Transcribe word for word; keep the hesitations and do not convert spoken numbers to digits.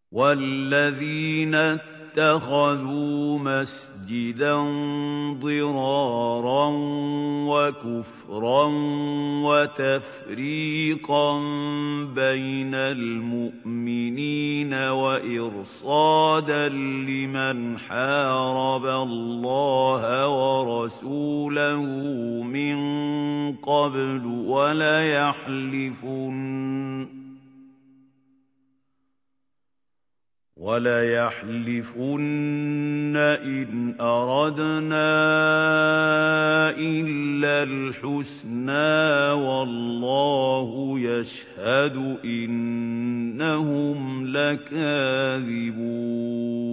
وَالَّذِينَ اتَّخَذُوا مَسْجِدًا ضِرَارًا وَكُفْرًا وَتَفْرِيقًا بَيْنَ الْمُؤْمِنِينَ وَإِرْصَادًا لِّمَنْ حَارَبَ اللَّهَ وَرَسُولَهُ مِن قَبْلُ وَلَيَحْلِفُنَّ وَلَيَحْلِفُنَّ إِنْ أَرَدْنَا إِلَّا الْحُسْنَىٰ وَاللَّهُ يَشْهَدُ إِنَّهُمْ لَكَاذِبُونَ